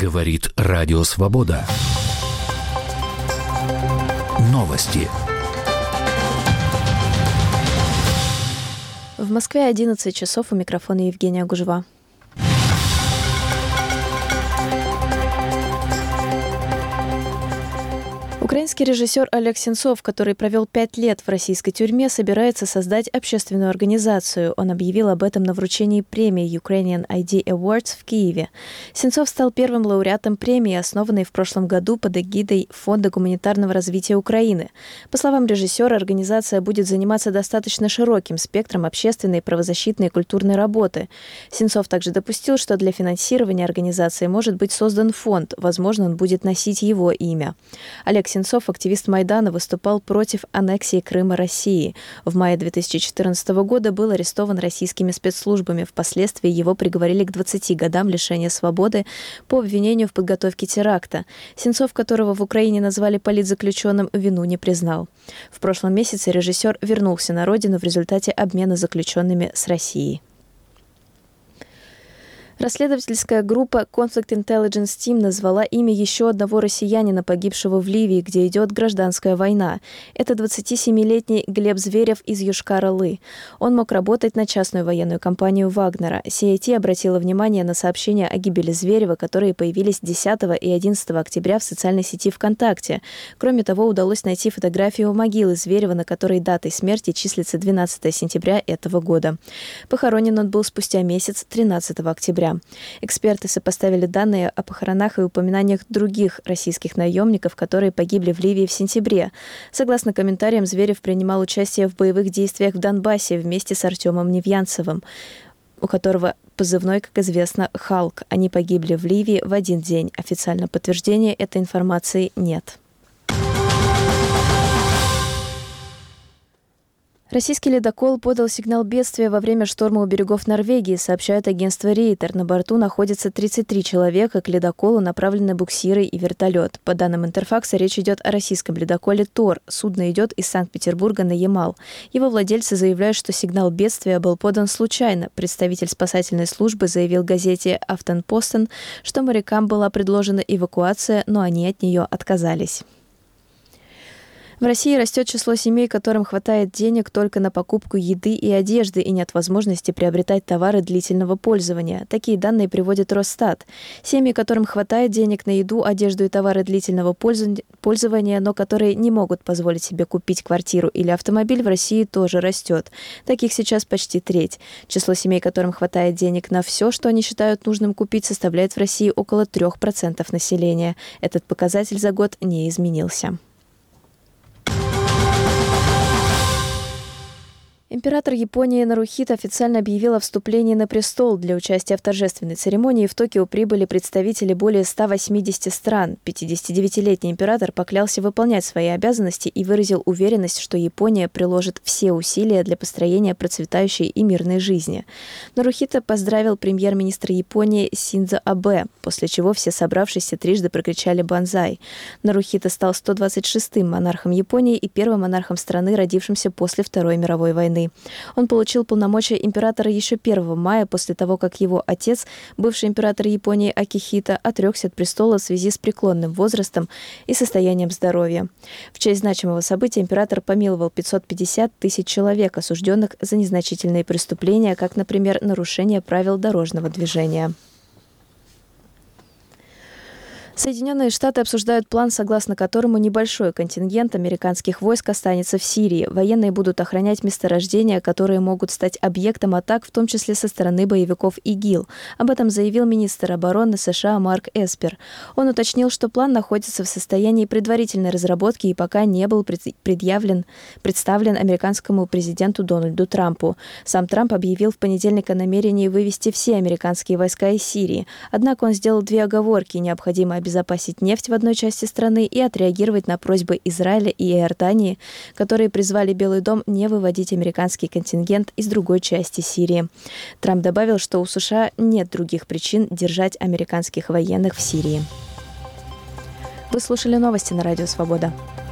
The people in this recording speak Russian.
Говорит Радио Свобода. Новости. В Москве 11 часов, у микрофона Евгения Гужева. Украинский режиссер Олег Сенцов, который провел 5 лет в российской тюрьме, собирается создать общественную организацию. Он объявил об этом на вручении премии Ukrainian ID Awards в Киеве. Сенцов стал первым лауреатом премии, основанной в прошлом году под эгидой Фонда гуманитарного развития Украины. По словам режиссера, организация будет заниматься достаточно широким спектром общественной, правозащитной и культурной работы. Сенцов также допустил, что для финансирования организации может быть создан фонд. Возможно, он будет носить его имя. Олег Сенцов, активист Майдана, выступал против аннексии Крыма России. В мае 2014 года был арестован российскими спецслужбами. Впоследствии его приговорили к 20 годам лишения свободы по обвинению в подготовке теракта. Сенцов, которого в Украине назвали политзаключенным, вину не признал. В прошлом месяце режиссер вернулся на родину в результате обмена заключенными с Россией. Расследовательская группа Conflict Intelligence Team назвала имя еще одного россиянина, погибшего в Ливии, где идет гражданская война. Это 27-летний Глеб Зверев из Йошкар-Олы. Он мог работать на частную военную компанию Вагнера. CIT обратила внимание на сообщения о гибели Зверева, которые появились 10 и 11 октября в социальной сети ВКонтакте. Кроме того, удалось найти фотографию могилы Зверева, на которой датой смерти числится 12 сентября этого года. Похоронен он был спустя месяц, 13 октября. Эксперты сопоставили данные о похоронах и упоминаниях других российских наемников, которые погибли в Ливии в сентябре. Согласно комментариям, Зверев принимал участие в боевых действиях в Донбассе вместе с Артемом Невьянцевым, у которого позывной, как известно, «Халк». Они погибли в Ливии в один день. Официального подтверждения этой информации нет. Российский ледокол подал сигнал бедствия во время шторма у берегов Норвегии, сообщает агентство Рейтер. На борту находится 33 человека, к ледоколу направлены буксиры и вертолет. По данным Интерфакса, речь идет о российском ледоколе «Тор». Судно идет из Санкт-Петербурга на Ямал. Его владельцы заявляют, что сигнал бедствия был подан случайно. Представитель спасательной службы заявил газете «Афтенпостен», что морякам была предложена эвакуация, но они от нее отказались. В России растет число семей, которым хватает денег только на покупку еды и одежды и нет возможности приобретать товары длительного пользования. Такие данные приводит Росстат. Семьи, которым хватает денег на еду, одежду и товары длительного пользования, но которые не могут позволить себе купить квартиру или автомобиль, в России тоже растет. Таких сейчас почти треть. Число семей, которым хватает денег на все, что они считают нужным купить, составляет в России около 3% населения. Этот показатель за год не изменился. Император Японии Нарухито официально объявил о вступлении на престол. Для участия в торжественной церемонии в Токио прибыли представители более 180 стран. 59-летний император поклялся выполнять свои обязанности и выразил уверенность, что Япония приложит все усилия для построения процветающей и мирной жизни. Нарухито поздравил премьер-министра Японии Синдзо Абэ, после чего все собравшиеся трижды прокричали «Бонзай». Нарухито стал 126-м монархом Японии и первым монархом страны, родившимся после Второй мировой войны. Он получил полномочия императора еще 1 мая, после того, как его отец, бывший император Японии Акихито, отрекся от престола в связи с преклонным возрастом и состоянием здоровья. В честь значимого события император помиловал 550 тысяч человек, осужденных за незначительные преступления, как, например, нарушение правил дорожного движения. Соединенные Штаты обсуждают план, согласно которому небольшой контингент американских войск останется в Сирии. Военные будут охранять месторождения, которые могут стать объектом атак, в том числе со стороны боевиков ИГИЛ. Об этом заявил министр обороны США Марк Эспер. Он уточнил, что план находится в состоянии предварительной разработки и пока не был представлен американскому президенту Дональду Трампу. Сам Трамп объявил в понедельник о намерении вывести все американские войска из Сирии. Однако он сделал 2 оговорки: необходимо обезопасить нефть в одной части страны и отреагировать на просьбы Израиля и Иордании, которые призвали Белый дом не выводить американский контингент из другой части Сирии. Трамп добавил, что у США нет других причин держать американских военных в Сирии. Вы слушали новости на Радио Свобода.